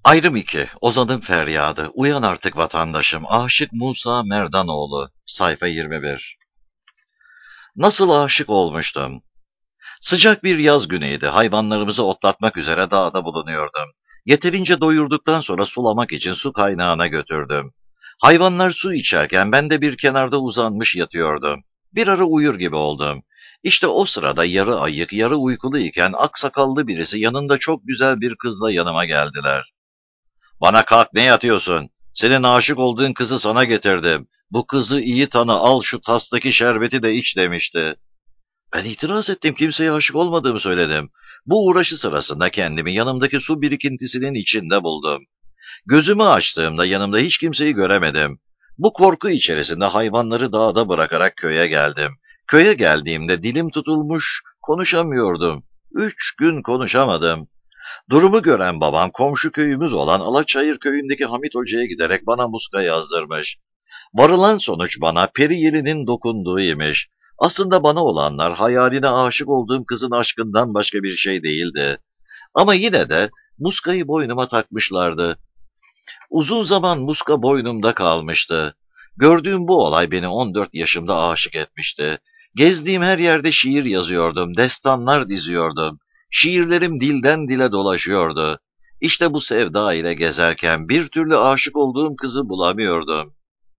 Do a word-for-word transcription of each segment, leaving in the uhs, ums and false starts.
Ayrım iki. Ozan'ın feryadı. Uyan artık vatandaşım. Aşık Musa Merdanoğlu. Sayfa yirmi bir. Nasıl aşık olmuştum. Sıcak bir yaz güneydi. Hayvanlarımızı otlatmak üzere dağda bulunuyordum. Yeterince doyurduktan sonra sulamak için su kaynağına götürdüm. Hayvanlar su içerken ben de bir kenarda uzanmış yatıyordum. Bir ara uyur gibi oldum. İşte o sırada yarı ayık, yarı uykulu iken aksakallı birisi yanında çok güzel bir kızla yanıma geldiler. Bana kalk ne yatıyorsun? Senin aşık olduğun kızı sana getirdim. Bu kızı iyi tanı al şu tastaki şerbeti de iç demişti. Ben itiraz ettim kimseye aşık olmadığımı söyledim. Bu uğraşı sırasında kendimi yanımdaki su birikintisinin içinde buldum. Gözümü açtığımda yanımda hiç kimseyi göremedim. Bu korku içerisinde hayvanları dağda bırakarak köye geldim. Köye geldiğimde dilim tutulmuş, konuşamıyordum. Üç gün konuşamadım. Durumu gören babam komşu köyümüz olan Alaçayır köyündeki Hamit Hoca'ya giderek bana muska yazdırmış. Varılan sonuç bana peri yelinin dokunduğu imiş. Aslında bana olanlar hayaline aşık olduğum kızın aşkından başka bir şey değildi. Ama yine de muskayı boynuma takmışlardı. Uzun zaman muska boynumda kalmıştı. Gördüğüm bu olay beni on dört yaşımda aşık etmişti. Gezdiğim her yerde şiir yazıyordum, destanlar diziyordum. Şiirlerim dilden dile dolaşıyordu. İşte bu sevda ile gezerken bir türlü aşık olduğum kızı bulamıyordum.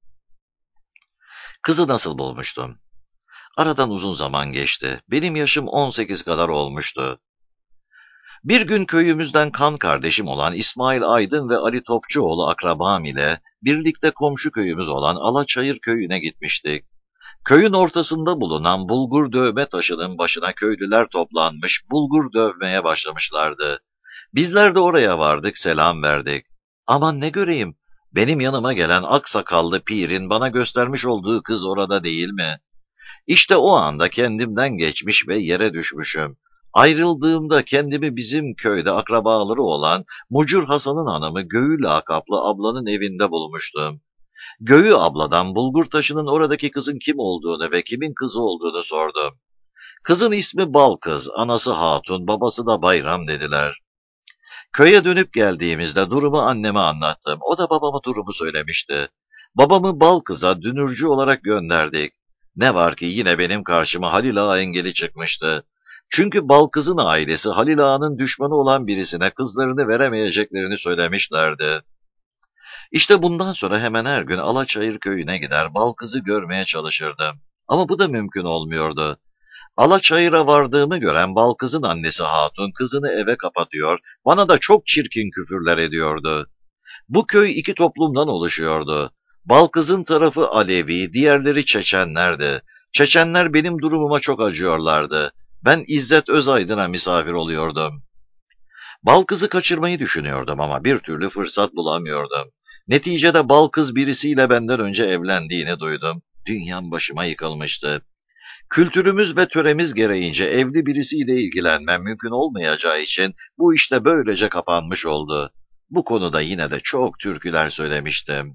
Kızı nasıl bulmuştum? Aradan uzun zaman geçti. Benim yaşım on sekiz kadar olmuştu. Bir gün köyümüzden kan kardeşim olan İsmail Aydın ve Ali Topçuoğlu akrabam ile birlikte komşu köyümüz olan Alaçayır köyüne gitmiştik. Köyün ortasında bulunan bulgur dövme taşının başına köylüler toplanmış, bulgur dövmeye başlamışlardı. Bizler de oraya vardık, selam verdik. Aman ne göreyim, benim yanıma gelen aksakallı pirin bana göstermiş olduğu kız orada değil mi? İşte o anda kendimden geçmiş ve yere düşmüşüm. Ayrıldığımda kendimi bizim köyde akrabaları olan Mucur Hasan'ın hanımı Göğü lakaplı ablanın evinde bulmuştum. Göğü abladan bulgur taşının oradaki kızın kim olduğunu ve kimin kızı olduğunu sordum. Kızın ismi Balkız, anası Hatun, babası da Bayram dediler. Köye dönüp geldiğimizde durumu anneme anlattım. O da babama durumu söylemişti. Babamı Balkız'a dünürcü olarak gönderdik. Ne var ki yine benim karşıma Halil Ağa engeli çıkmıştı. Çünkü Balkız'ın ailesi Halil Ağa'nın düşmanı olan birisine kızlarını veremeyeceklerini söylemişlerdi. İşte bundan sonra hemen her gün Alaçayır köyüne gider Balkız'ı görmeye çalışırdım. Ama bu da mümkün olmuyordu. Alaçayır'a vardığımı gören Balkız'ın annesi Hatun kızını eve kapatıyor, bana da çok çirkin küfürler ediyordu. Bu köy iki toplumdan oluşuyordu. Balkız'ın tarafı Alevi, diğerleri Çeçenlerdi. Çeçenler benim durumuma çok acıyorlardı. Ben İzzet Özaydın'a misafir oluyordum. Balkız'ı kaçırmayı düşünüyordum ama bir türlü fırsat bulamıyordum. Neticede Balkız birisiyle benden önce evlendiğini duydum. Dünyam başıma yıkılmıştı. Kültürümüz ve töremiz gereğince evli birisiyle ilgilenmem mümkün olmayacağı için bu işte böylece kapanmış oldu. Bu konuda yine de çok türküler söylemiştim.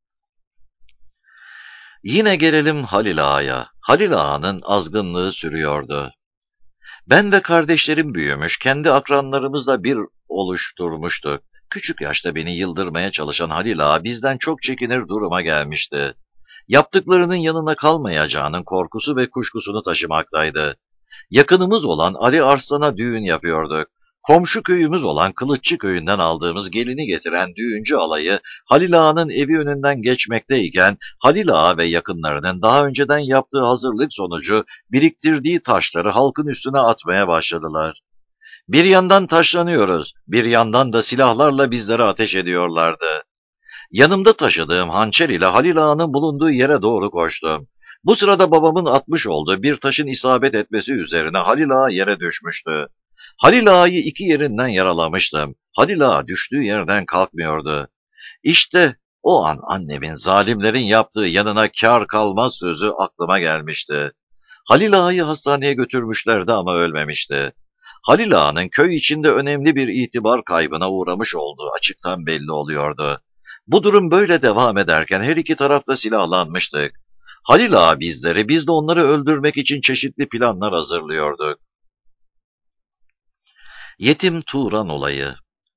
Yine gelelim Halil Ağa'ya. Halil Ağa'nın azgınlığı sürüyordu. Ben ve kardeşlerim büyümüş, kendi akranlarımızla bir oluşturmuştuk. Küçük yaşta beni yıldırmaya çalışan Halil Ağa bizden çok çekinir duruma gelmişti. Yaptıklarının yanına kalmayacağının korkusu ve kuşkusunu taşımaktaydı. Yakınımız olan Ali Arslan'a düğün yapıyorduk. Komşu köyümüz olan Kılıççı köyünden aldığımız gelini getiren düğüncü alayı Halil Ağa'nın evi önünden geçmekteyken Halil Ağa ve yakınlarının daha önceden yaptığı hazırlık sonucu biriktirdiği taşları halkın üstüne atmaya başladılar. Bir yandan taşlanıyoruz, bir yandan da silahlarla bizlere ateş ediyorlardı. Yanımda taşıdığım hançer ile Halil Ağa'nın bulunduğu yere doğru koştum. Bu sırada babamın atmış olduğu bir taşın isabet etmesi üzerine Halil Ağa yere düşmüştü. Halil Ağa'yı iki yerinden yaralamıştım. Halil Ağa düştüğü yerden kalkmıyordu. İşte o an annemin zalimlerin yaptığı yanına kâr kalmaz sözü aklıma gelmişti. Halil Ağa'yı hastaneye götürmüşlerdi ama ölmemişti. Halil Ağa'nın köy içinde önemli bir itibar kaybına uğramış olduğu açıktan belli oluyordu. Bu durum böyle devam ederken her iki tarafta silahlanmıştık. Halil Ağa bizleri, biz de onları öldürmek için çeşitli planlar hazırlıyorduk. Yetim Turan olayı.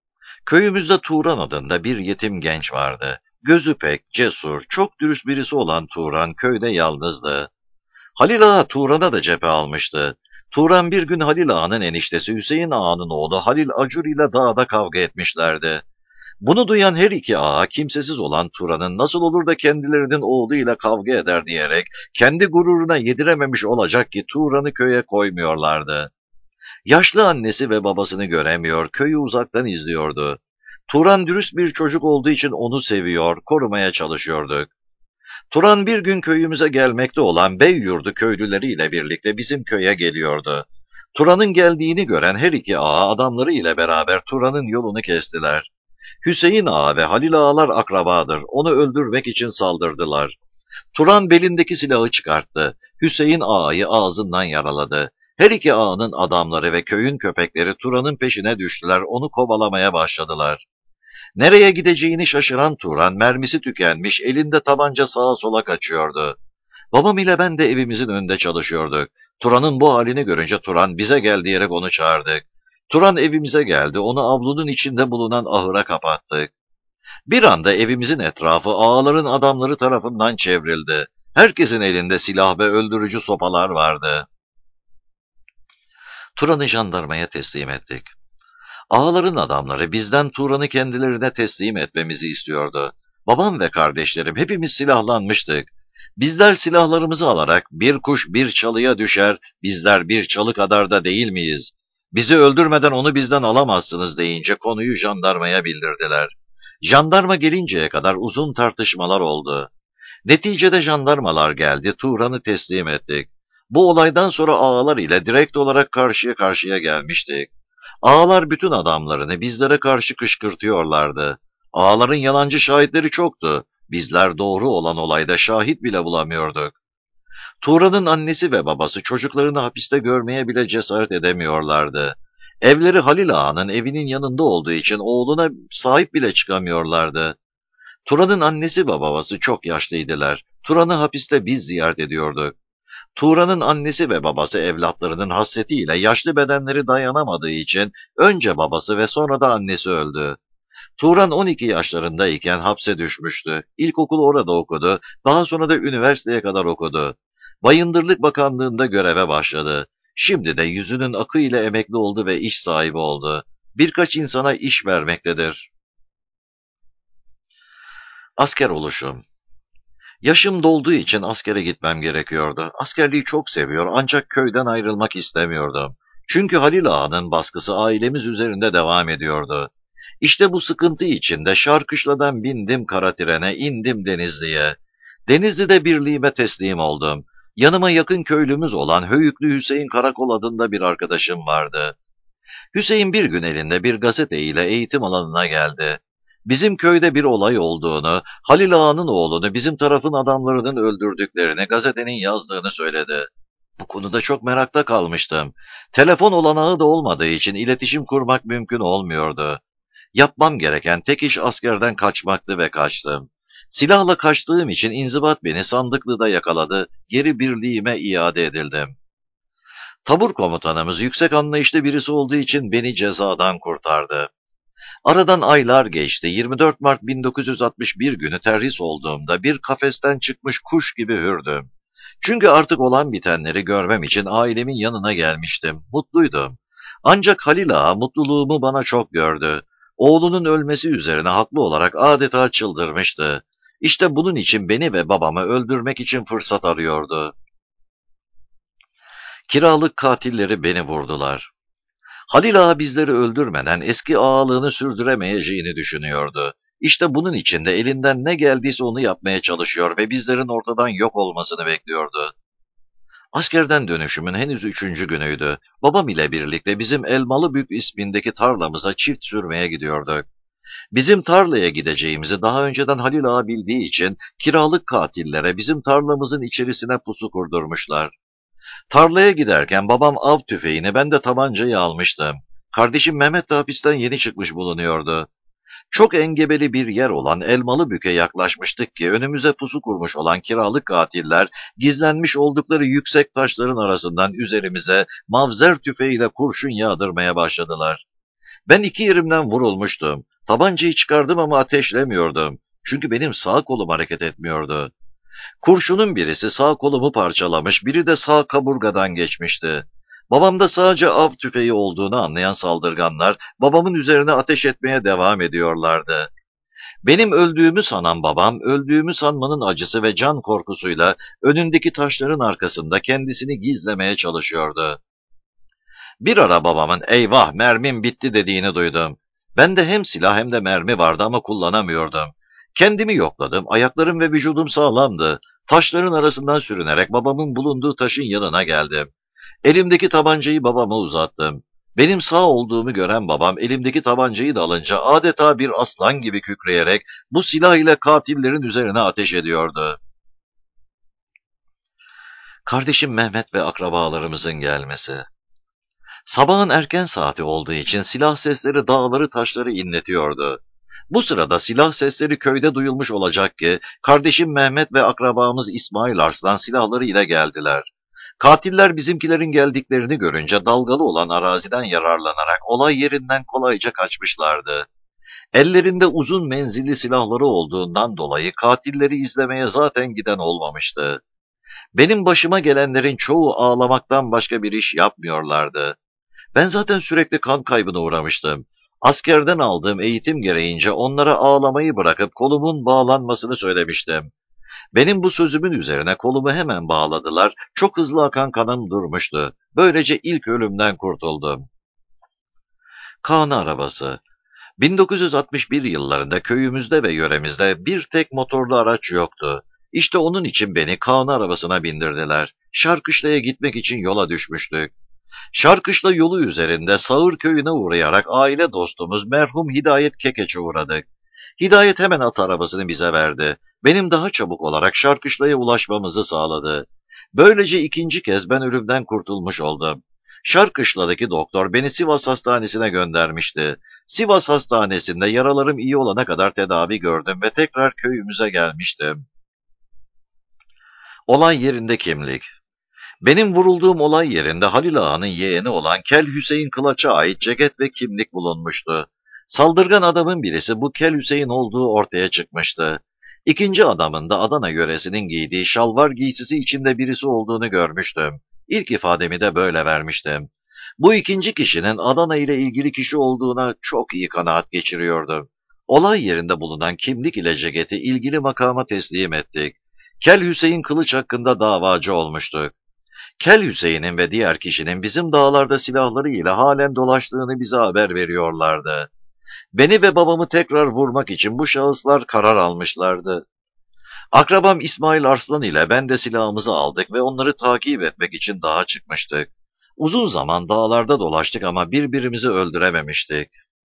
Köyümüzde Turan adında bir yetim genç vardı. Gözü pek, cesur, çok dürüst birisi olan Turan köyde yalnızdı. Halil Ağa Turan'a da cephe almıştı. Turan bir gün Halil Ağa'nın eniştesi Hüseyin Ağa'nın oğlu Halil Acur ile dağda kavga etmişlerdi. Bunu duyan her iki ağa kimsesiz olan Turan'ın nasıl olur da kendilerinin oğluyla kavga eder diyerek kendi gururuna yedirememiş olacak ki Turan'ı köye koymuyorlardı. Yaşlı annesi ve babasını göremiyor, köyü uzaktan izliyordu. Turan dürüst bir çocuk olduğu için onu seviyor, korumaya çalışıyorduk. Turan bir gün köyümüze gelmekte olan Beyyurdu köylüleriyle birlikte bizim köye geliyordu. Turan'ın geldiğini gören her iki ağa adamları ile beraber Turan'ın yolunu kestiler. Hüseyin Ağa ve Halil Ağalar akrabadır, onu öldürmek için saldırdılar. Turan belindeki silahı çıkarttı. Hüseyin Ağa'yı ağzından yaraladı. Her iki ağanın adamları ve köyün köpekleri Turan'ın peşine düştüler, onu kovalamaya başladılar. Nereye gideceğini şaşıran Turan, mermisi tükenmiş, elinde tabanca sağa sola kaçıyordu. Babam ile ben de evimizin önünde çalışıyorduk. Turan'ın bu halini görünce Turan bize gel diyerek onu çağırdık. Turan evimize geldi, onu avlunun içinde bulunan ahıra kapattık. Bir anda evimizin etrafı ağaların adamları tarafından çevrildi. Herkesin elinde silah ve öldürücü sopalar vardı. Turan'ı jandarmaya teslim ettik. Ağaların adamları bizden Turan'ı kendilerine teslim etmemizi istiyordu. Babam ve kardeşlerim hepimiz silahlanmıştık. Bizler silahlarımızı alarak bir kuş bir çalıya düşer, bizler bir çalı kadar da değil miyiz? Bizi öldürmeden onu bizden alamazsınız deyince konuyu jandarmaya bildirdiler. Jandarma gelinceye kadar uzun tartışmalar oldu. Neticede jandarmalar geldi, Turan'ı teslim ettik. Bu olaydan sonra ağalar ile direkt olarak karşıya karşıya gelmiştik. Ağalar bütün adamlarını bizlere karşı kışkırtıyorlardı. Ağaların yalancı şahitleri çoktu. Bizler doğru olan olayda şahit bile bulamıyorduk. Turan'ın annesi ve babası çocuklarını hapiste görmeye bile cesaret edemiyorlardı. Evleri Halil Ağa'nın evinin yanında olduğu için oğluna sahip bile çıkamıyorlardı. Turan'ın annesi ve babası çok yaşlıydılar. Turan'ı hapiste biz ziyaret ediyorduk. Turan'ın annesi ve babası evlatlarının hasretiyle yaşlı bedenleri dayanamadığı için önce babası ve sonra da annesi öldü. Turan on iki yaşlarındayken hapse düşmüştü. İlkokulu orada okudu, daha sonra da üniversiteye kadar okudu. Bayındırlık Bakanlığı'nda göreve başladı. Şimdi de yüzünün akı ile emekli oldu ve iş sahibi oldu. Birkaç insana iş vermektedir. Asker oluşum. Yaşım dolduğu için askere gitmem gerekiyordu. Askerliği çok seviyor ancak köyden ayrılmak istemiyordum. Çünkü Halil Ağa'nın baskısı ailemiz üzerinde devam ediyordu. İşte bu sıkıntı içinde Şarkışla'dan bindim kara trene, indim Denizli'ye. Denizli'de birliğime teslim oldum. Yanıma yakın köylümüz olan Höyüklü Hüseyin Karakol adında bir arkadaşım vardı. Hüseyin bir gün elinde bir gazete ile eğitim alanına geldi. Bizim köyde bir olay olduğunu, Halil Ağa'nın oğlunu bizim tarafın adamlarının öldürdüklerini gazetenin yazdığını söyledi. Bu konuda çok merakta kalmıştım. Telefon olanağı da olmadığı için iletişim kurmak mümkün olmuyordu. Yapmam gereken tek iş askerden kaçmaktı ve kaçtım. Silahla kaçtığım için inzibat beni Sandıklı'da yakaladı, geri birliğime iade edildim. Tabur komutanımız yüksek anlayışlı birisi olduğu için beni cezadan kurtardı. Aradan aylar geçti. yirmi dört Mart bin dokuz yüz altmış bir günü terhis olduğumda bir kafesten çıkmış kuş gibi hürdüm. Çünkü artık olan bitenleri görmem için ailemin yanına gelmiştim. Mutluydum. Ancak Halil Ağa mutluluğumu bana çok gördü. Oğlunun ölmesi üzerine haklı olarak adeta çıldırmıştı. İşte bunun için beni ve babamı öldürmek için fırsat arıyordu. Kiralık katilleri beni vurdular. Halil Ağa bizleri öldürmeden eski ağalığını sürdüremeyeceğini düşünüyordu. İşte bunun için de elinden ne geldiyse onu yapmaya çalışıyor ve bizlerin ortadan yok olmasını bekliyordu. Askerden dönüşümün henüz üçüncü günüydü. Babam ile birlikte bizim Elmalıbük ismindeki tarlamıza çift sürmeye gidiyorduk. Bizim tarlaya gideceğimizi daha önceden Halil Ağa bildiği için kiralık katillere bizim tarlamızın içerisine pusu kurdurmuşlar. Tarlaya giderken babam av tüfeğini, ben de tabancayı almıştım. Kardeşim Mehmet de hapisten yeni çıkmış bulunuyordu. Çok engebeli bir yer olan Elmalıbük'e yaklaşmıştık ki önümüze pusu kurmuş olan kiralık katiller gizlenmiş oldukları yüksek taşların arasından üzerimize mavzer tüfeğiyle kurşun yağdırmaya başladılar. Ben iki yerimden vurulmuştum. Tabancayı çıkardım ama ateşlemiyordum. Çünkü benim sağ kolum hareket etmiyordu. Kurşunun birisi sağ kolumu parçalamış, biri de sağ kaburgadan geçmişti. Babamda sadece av tüfeği olduğunu anlayan saldırganlar babamın üzerine ateş etmeye devam ediyorlardı. Benim öldüğümü sanan babam, öldüğümü sanmanın acısı ve can korkusuyla önündeki taşların arkasında kendisini gizlemeye çalışıyordu. Bir ara babamın "eyvah mermim bitti" dediğini duydum. Bende hem silah hem de mermi vardı ama kullanamıyordum. Kendimi yokladım, ayaklarım ve vücudum sağlamdı. Taşların arasından sürünerek babamın bulunduğu taşın yanına geldim. Elimdeki tabancayı babama uzattım. Benim sağ olduğumu gören babam elimdeki tabancayı da alınca adeta bir aslan gibi kükreyerek bu silah ile katillerin üzerine ateş ediyordu. Kardeşim Mehmet ve akrabalarımızın gelmesi. Sabahın erken saati olduğu için silah sesleri dağları taşları inletiyordu. Bu sırada silah sesleri köyde duyulmuş olacak ki kardeşim Mehmet ve akrabamız İsmail Arslan silahları ile geldiler. Katiller bizimkilerin geldiklerini görünce dalgalı olan araziden yararlanarak olay yerinden kolayca kaçmışlardı. Ellerinde uzun menzilli silahları olduğundan dolayı katilleri izlemeye zaten giden olmamıştı. Benim başıma gelenlerin çoğu ağlamaktan başka bir iş yapmıyorlardı. Ben zaten sürekli kan kaybına uğramıştım. Askerden aldığım eğitim gereğince onlara ağlamayı bırakıp kolumun bağlanmasını söylemiştim. Benim bu sözümün üzerine kolumu hemen bağladılar, çok hızlı akan kanım durmuştu. Böylece ilk ölümden kurtuldum. Kaan arabası. bin dokuz yüz altmış bir yıllarında köyümüzde ve yöremizde bir tek motorlu araç yoktu. İşte onun için beni Kaan arabasına bindirdiler. Şarkışla'ya gitmek için yola düşmüştük. Şarkışla yolu üzerinde Sağır köyüne uğrayarak aile dostumuz merhum Hidayet Kekeç'e uğradık. Hidayet hemen at arabasını bize verdi. Benim daha çabuk olarak Şarkışla'ya ulaşmamızı sağladı. Böylece ikinci kez ben ölümden kurtulmuş oldum. Şarkışla'daki doktor beni Sivas Hastanesi'ne göndermişti. Sivas Hastanesi'nde yaralarım iyi olana kadar tedavi gördüm ve tekrar köyümüze gelmiştim. Olay yerinde kimlik. Benim vurulduğum olay yerinde Halil Ağa'nın yeğeni olan Kel Hüseyin Kılaç'a ait ceket ve kimlik bulunmuştu. Saldırgan adamın birisi bu Kel Hüseyin olduğu ortaya çıkmıştı. İkinci adamın da Adana yöresinin giydiği şalvar giysisi içinde birisi olduğunu görmüştüm. İlk ifademi de böyle vermiştim. Bu ikinci kişinin Adana ile ilgili kişi olduğuna çok iyi kanaat geçiriyordum. Olay yerinde bulunan kimlik ile ceketi ilgili makama teslim ettik. Kel Hüseyin Kılıç hakkında davacı olmuştuk. Kel Hüseyin'in ve diğer kişinin bizim dağlarda silahları ile halen dolaştığını bize haber veriyorlardı. Beni ve babamı tekrar vurmak için bu şahıslar karar almışlardı. Akrabam İsmail Arslan ile ben de silahımızı aldık ve onları takip etmek için dağa çıkmıştık. Uzun zaman dağlarda dolaştık ama birbirimizi öldürememiştik.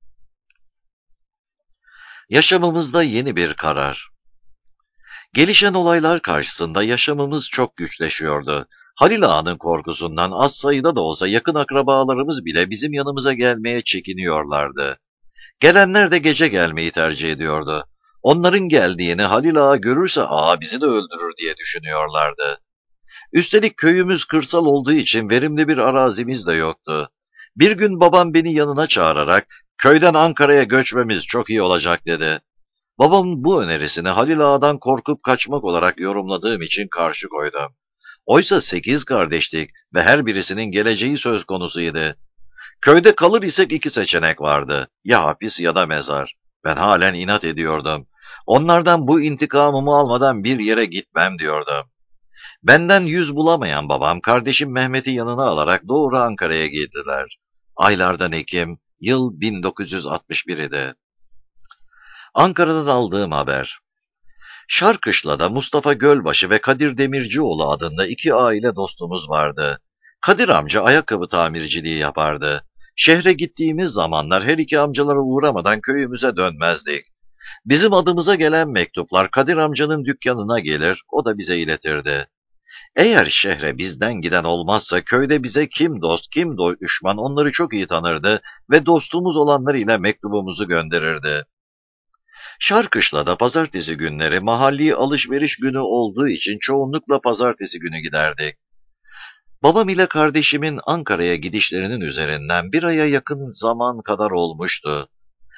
Yaşamımızda yeni bir karar. Gelişen olaylar karşısında yaşamımız çok güçleşiyordu. Halil Ağa'nın korkusundan az sayıda da olsa yakın akrabalarımız bile bizim yanımıza gelmeye çekiniyorlardı. Gelenler de gece gelmeyi tercih ediyordu. Onların geldiğini Halil Ağa görürse ağa bizi de öldürür diye düşünüyorlardı. Üstelik köyümüz kırsal olduğu için verimli bir arazimiz de yoktu. Bir gün babam beni yanına çağırarak köyden Ankara'ya göçmemiz çok iyi olacak dedi. Babamın bu önerisini Halil Ağa'dan korkup kaçmak olarak yorumladığım için karşı koydum. Oysa sekiz kardeştik ve her birisinin geleceği söz konusuydu. Köyde kalır isek iki seçenek vardı. Ya hapis ya da mezar. Ben halen inat ediyordum. Onlardan bu intikamımı almadan bir yere gitmem diyordum. Benden yüz bulamayan babam kardeşim Mehmet'i yanına alarak doğru Ankara'ya gittiler. Aylardan Ekim, yıl bin dokuz yüz altmış bir idi. Ankara'dan aldığım haber. Şarkışla'da Mustafa Gölbaşı ve Kadir Demircioğlu adında iki aile dostumuz vardı. Kadir amca ayakkabı tamirciliği yapardı. Şehre gittiğimiz zamanlar her iki amcalara uğramadan köyümüze dönmezdik. Bizim adımıza gelen mektuplar Kadir amcanın dükkanına gelir, o da bize iletirdi. Eğer şehre bizden giden olmazsa köyde bize kim dost kim düşman onları çok iyi tanırdı ve dostumuz olanlarıyla mektubumuzu gönderirdi. Şarkışla'da pazartesi günleri mahalli alışveriş günü olduğu için çoğunlukla pazartesi günü giderdik. Babam ile kardeşimin Ankara'ya gidişlerinin üzerinden bir aya yakın zaman kadar olmuştu.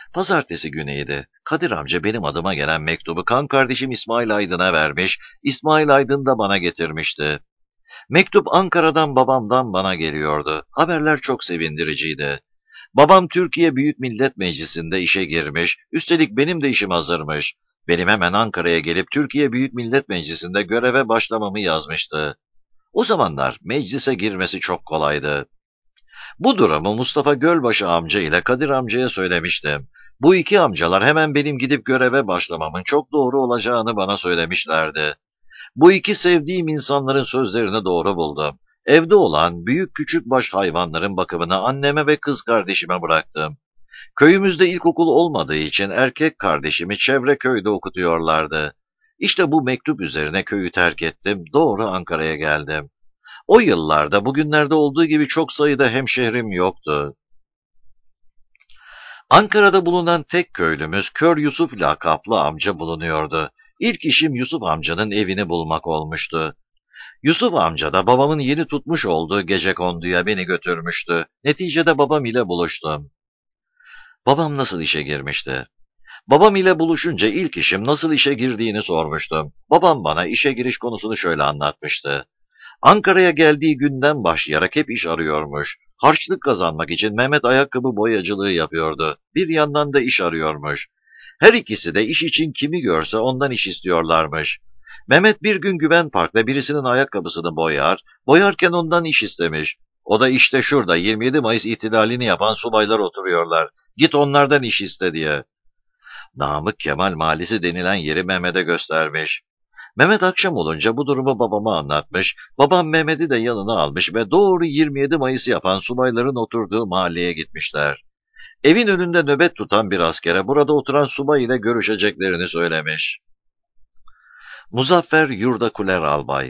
Pazartesi güneydi. Kadir amca benim adıma gelen mektubu kan kardeşim İsmail Aydın'a vermiş, İsmail Aydın da bana getirmişti. Mektup Ankara'dan babamdan bana geliyordu. Haberler çok sevindiriciydi. Babam Türkiye Büyük Millet Meclisi'nde işe girmiş, üstelik benim de işim hazırmış. Benim hemen Ankara'ya gelip Türkiye Büyük Millet Meclisi'nde göreve başlamamı yazmıştı. O zamanlar meclise girmesi çok kolaydı. Bu durumu Mustafa Gölbaşı amca ile Kadir amcaya söylemiştim. Bu iki amcalar hemen benim gidip göreve başlamamın çok doğru olacağını bana söylemişlerdi. Bu iki sevdiğim insanların sözlerini doğru buldum. Evde olan büyük küçük baş hayvanların bakımını anneme ve kız kardeşime bıraktım. Köyümüzde ilkokul olmadığı için erkek kardeşimi çevre köyde okutuyorlardı. İşte bu mektup üzerine köyü terk ettim, doğru Ankara'ya geldim. O yıllarda bugünlerde olduğu gibi çok sayıda hemşehrim yoktu. Ankara'da bulunan tek köylümüz Kör Yusuf lakaplı amca bulunuyordu. İlk işim Yusuf amcanın evini bulmak olmuştu. Yusuf amca da babamın yeni tutmuş olduğu gecekonduya beni götürmüştü. Neticede babam ile buluştum. Babam nasıl işe girmişti? Babam ile buluşunca ilk işim nasıl işe girdiğini sormuştum. Babam bana işe giriş konusunu şöyle anlatmıştı. Ankara'ya geldiği günden başlayarak hep iş arıyormuş. Harçlık kazanmak için Mehmet ayakkabı boyacılığı yapıyordu. Bir yandan da iş arıyormuş. Her ikisi de iş için kimi görse ondan iş istiyorlarmış. Mehmet bir gün Güven Park'ta birisinin ayakkabısını boyar, boyarken ondan iş istemiş. O da işte şurada yirmi yedi Mayıs ihtilalini yapan subaylar oturuyorlar. Git onlardan iş iste diye. Namık Kemal Mahallesi denilen yeri Mehmet'e göstermiş. Mehmet akşam olunca bu durumu babama anlatmış, babam Mehmet'i de yanına almış ve doğru yirmi yedi Mayıs yapan subayların oturduğu mahalleye gitmişler. Evin önünde nöbet tutan bir askere burada oturan subay ile görüşeceklerini söylemiş. Muzaffer Yurdakuler Albay.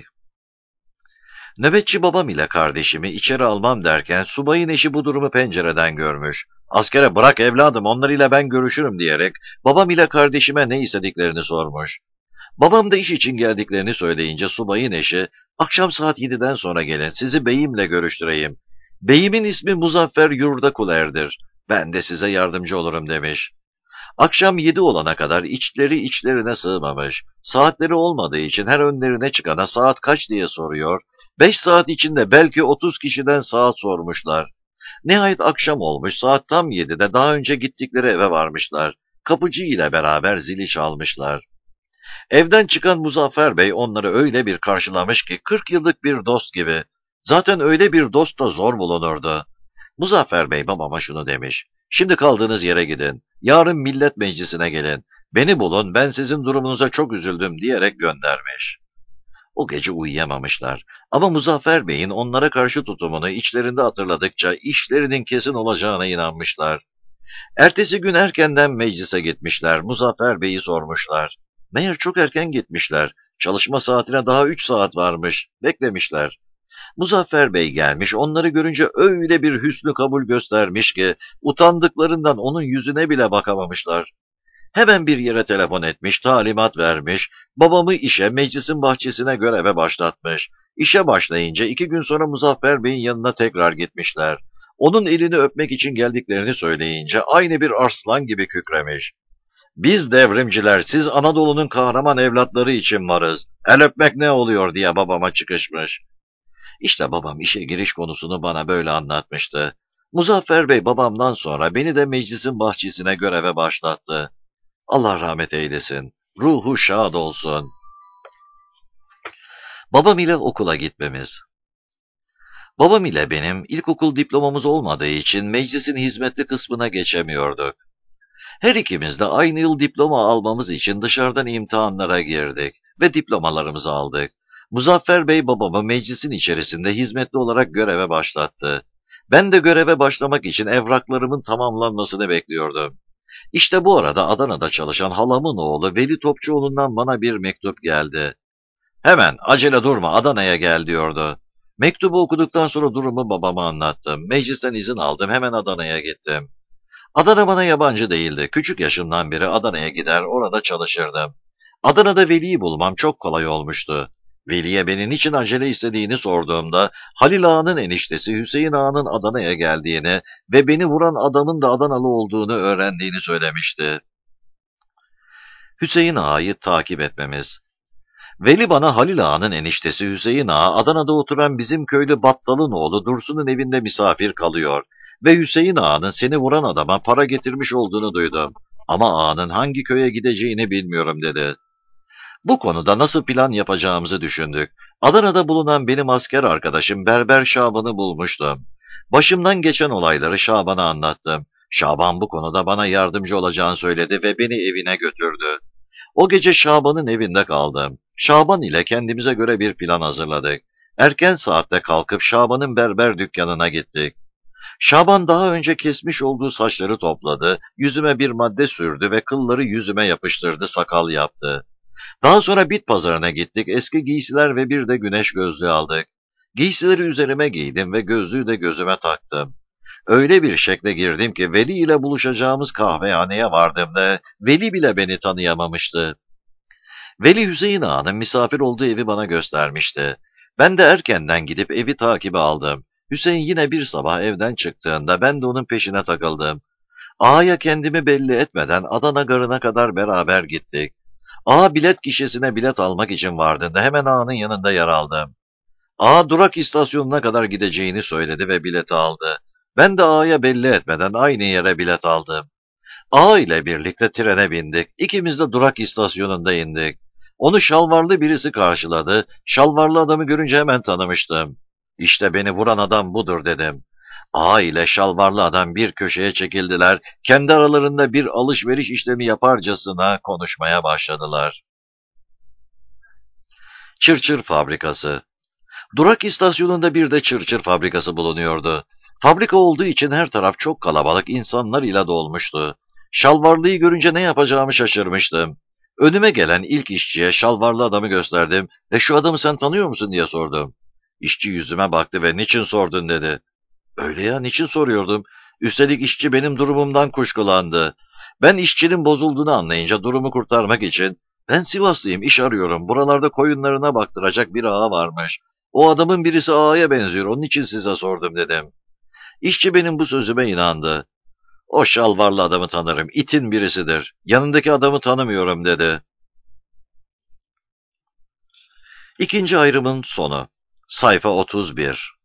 Nöbetçi babam ile kardeşimi içeri almam derken subayın eşi bu durumu pencereden görmüş. Askere bırak evladım onlarıyla ben görüşürüm diyerek babam ile kardeşime ne istediklerini sormuş. Babam da iş için geldiklerini söyleyince subayın eşi, akşam saat yediden sonra gelin sizi beyimle görüştüreyim. Beyimin ismi Muzaffer Yurdakuler'dir. Ben de size yardımcı olurum demiş. Akşam yedi olana kadar içleri içlerine sığmamış. Saatleri olmadığı için her önlerine çıkana saat kaç diye soruyor. Beş saat içinde belki otuz kişiden saat sormuşlar. Nihayet akşam olmuş, saat tam yedide daha önce gittikleri eve varmışlar. Kapıcı ile beraber zili çalmışlar. Evden çıkan Muzaffer Bey onları öyle bir karşılamış ki kırk yıllık bir dost gibi. Zaten öyle bir dost da zor bulunurdu. Muzaffer Bey babama şunu demiş. Şimdi kaldığınız yere gidin. Yarın millet meclisine gelin. Beni bulun, ben sizin durumunuza çok üzüldüm diyerek göndermiş. O gece uyuyamamışlar. Ama Muzaffer Bey'in onlara karşı tutumunu içlerinde hatırladıkça işlerinin kesin olacağına inanmışlar. Ertesi gün erkenden meclise gitmişler. Muzaffer Bey'i sormuşlar. Meğer çok erken gitmişler. Çalışma saatine daha üç saat varmış. Beklemişler. Muzaffer Bey gelmiş, onları görünce öyle bir hüsnü kabul göstermiş ki, utandıklarından onun yüzüne bile bakamamışlar. Hemen bir yere telefon etmiş, talimat vermiş, babamı işe, meclisin bahçesine göreve başlatmış. İşe başlayınca iki gün sonra Muzaffer Bey'in yanına tekrar gitmişler. Onun elini öpmek için geldiklerini söyleyince aynı bir arslan gibi kükremiş. Biz devrimciler, siz Anadolu'nun kahraman evlatları için varız. El öpmek ne oluyor diye babama çıkışmış. İşte babam işe giriş konusunu bana böyle anlatmıştı. Muzaffer Bey babamdan sonra beni de meclisin bahçesine göreve başlattı. Allah rahmet eylesin. Ruhu şad olsun. Babam ile okula gitmemiz. Babam ile benim ilkokul diplomamız olmadığı için meclisin hizmetli kısmına geçemiyorduk. Her ikimiz de aynı yıl diploma almamız için dışarıdan imtihanlara girdik ve diplomalarımızı aldık. Muzaffer Bey babamı meclisin içerisinde hizmetli olarak göreve başlattı. Ben de göreve başlamak için evraklarımın tamamlanmasını bekliyordum. İşte bu arada Adana'da çalışan halamın oğlu Veli Topçuoğlu'ndan bana bir mektup geldi. Hemen acele durma Adana'ya gel diyordu. Mektubu okuduktan sonra durumu babama anlattım. Meclisten izin aldım, hemen Adana'ya gittim. Adana bana yabancı değildi. Küçük yaşımdan beri Adana'ya gider, orada çalışırdım. Adana'da Veli'yi bulmam çok kolay olmuştu. Veli'ye beni niçin acele istediğini sorduğumda Halil Ağa'nın eniştesi Hüseyin Ağa'nın Adana'ya geldiğini ve beni vuran adamın da Adanalı olduğunu öğrendiğini söylemişti. Hüseyin Ağa'yı takip etmemiz. Veli bana Halil Ağa'nın eniştesi Hüseyin Ağa Adana'da oturan bizim köylü Battal'ın oğlu Dursun'un evinde misafir kalıyor ve Hüseyin Ağa'nın seni vuran adama para getirmiş olduğunu duydum. Ama ağanın hangi köye gideceğini bilmiyorum dedi. Bu konuda nasıl plan yapacağımızı düşündük. Adana'da bulunan benim asker arkadaşım Berber Şaban'ı bulmuştum. Başımdan geçen olayları Şaban'a anlattım. Şaban bu konuda bana yardımcı olacağını söyledi ve beni evine götürdü. O gece Şaban'ın evinde kaldım. Şaban ile kendimize göre bir plan hazırladık. Erken saatte kalkıp Şaban'ın berber dükkanına gittik. Şaban daha önce kesmiş olduğu saçları topladı, yüzüme bir madde sürdü ve kılları yüzüme yapıştırdı, sakal yaptı. Daha sonra bit pazarına gittik, eski giysiler ve bir de güneş gözlüğü aldık. Giysileri üzerime giydim ve gözlüğü de gözüme taktım. Öyle bir şekle girdim ki Veli ile buluşacağımız kahvehaneye vardığımda Veli bile beni tanıyamamıştı. Veli Hüseyin Ağa'nın misafir olduğu evi bana göstermişti. Ben de erkenden gidip evi takibe aldım. Hüseyin yine bir sabah evden çıktığında ben de onun peşine takıldım. Ağa'ya kendimi belli etmeden Adana garına kadar beraber gittik. Ağa bilet gişesine bilet almak için vardığında hemen ağanın yanında yer aldım. Ağa durak istasyonuna kadar gideceğini söyledi ve bileti aldı. Ben de ağaya belli etmeden aynı yere bilet aldım. Ağa ile birlikte trene bindik. İkimiz de durak istasyonunda indik. Onu şalvarlı birisi karşıladı. Şalvarlı adamı görünce hemen tanımıştım. İşte beni vuran adam budur dedim. Ağa ile şalvarlı adam bir köşeye çekildiler. Kendi aralarında bir alışveriş işlemi yaparcasına konuşmaya başladılar. Çırçır fabrikası. Durak istasyonunda bir de çırçır fabrikası bulunuyordu. Fabrika olduğu için her taraf çok kalabalık insanlar ile dolmuştu. Şalvarlıyı görünce ne yapacağımı şaşırmıştım. Önüme gelen ilk işçiye şalvarlı adamı gösterdim ve şu adamı sen tanıyor musun diye sordum. İşçi yüzüme baktı ve niçin sordun dedi. Öyle ya, niçin soruyordum. Üstelik işçi benim durumumdan kuşkulandı. Ben işçinin bozulduğunu anlayınca durumu kurtarmak için ben Sivaslıyım, iş arıyorum. Buralarda koyunlarına baktıracak bir ağa varmış. O adamın birisi ağaya benziyor. Onun için size sordum dedim. İşçi benim bu sözüme inandı. O şalvarlı adamı tanırım. İtin birisidir. Yanındaki adamı tanımıyorum dedi. İkinci ayrımın sonu. Sayfa otuz bir.